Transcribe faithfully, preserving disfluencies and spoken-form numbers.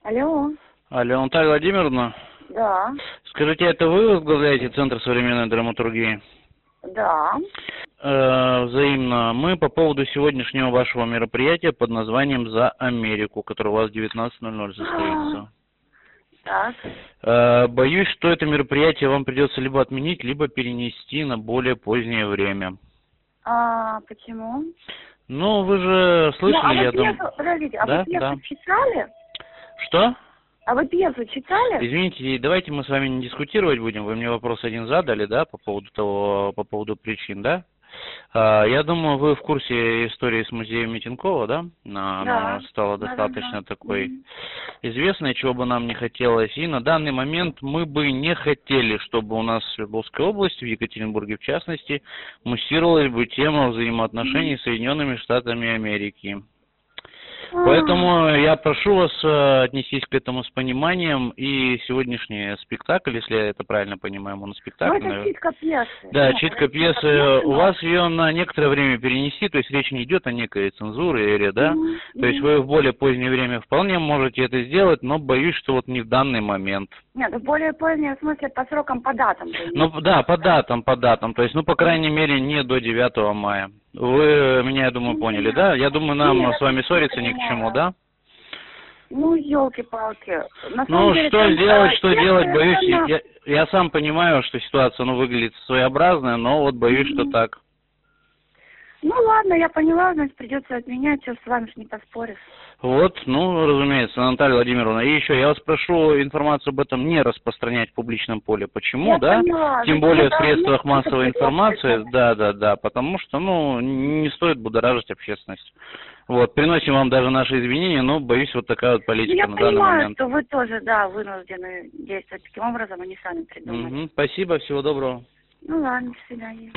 Алло. Алло, Наталья Владимировна, Да. скажите, это вы возглавляете Центр современной драматургии? Да. Э, взаимно. Мы по поводу сегодняшнего вашего мероприятия под названием «За Америку», которое у вас в девятнадцать ноль ноль состоится. Так. Э, боюсь, что это мероприятие вам придется либо отменить, либо перенести на более позднее время. А почему? Ну, вы же слышали, ну, а я вы пьесу, думаю... подождите, а Да, вы пьесу да. читали? Что? А вы пьесу читали? Извините, давайте мы с вами не дискутировать будем. Вы мне вопрос один задали, да, по поводу того, по поводу причин, да? А, я думаю, вы в курсе истории с музеем Митенкова, да? Она Да. стала Да, достаточно да, да. такой Мгм. известной, чего бы нам не хотелось. И на данный момент мы бы не хотели, чтобы у нас в Свердловской области, в Екатеринбурге в частности, муссировалась бы тема взаимоотношений с Соединенными Штатами Америки. Поэтому я прошу вас э, отнестись к этому с пониманием, и сегодняшний спектакль, если я это правильно понимаю, моноспектакль, Ну, это наверное. читка пьесы. Да, Ну, читка это пьесы, пьесы, у но- вас ее на некоторое время перенести, то есть речь не идет о некой цензуре, или, да? Мгм, То есть мгм. вы в более позднее время вполне можете это сделать, но боюсь, что вот не в данный момент. Нет, в более позднее, в смысле, по срокам, по датам. вы Ну имеете в да, виду, по датам, по датам, то есть, ну, по крайней мере, не до девятого мая. Вы меня, я думаю, Ну, поняли, понятно. да? Я думаю, нам Нет, с вами я ссориться ни к понимаю. чему, да? Ну, елки-палки. На Ну, самом деле, что там, сделать, э, что пьеса делать, боюсь, совершенно- я, я сам понимаю, что ситуация, ну, выглядит своеобразная, но вот боюсь, что Мгм. так. Ну, ладно, я поняла, значит, придется отменять, что с вами ж не поспоришь. Вот, ну, разумеется, Наталья Владимировна. И еще я вас прошу информацию об этом не распространять в публичном поле. Почему, Я да? поняла. Тем Зачем более в это средствах мне массовой это информации. придётся? Да, да, да. Потому что, ну, не стоит будоражить общественность. Вот, приносим вам даже наши извинения, но, боюсь, вот такая вот Ну, политика я на данный понимаю, момент. что вы тоже, да, вынуждены действовать таким образом, а не сами придумали. Мгм. Спасибо, всего доброго. Ну ладно, до свидания.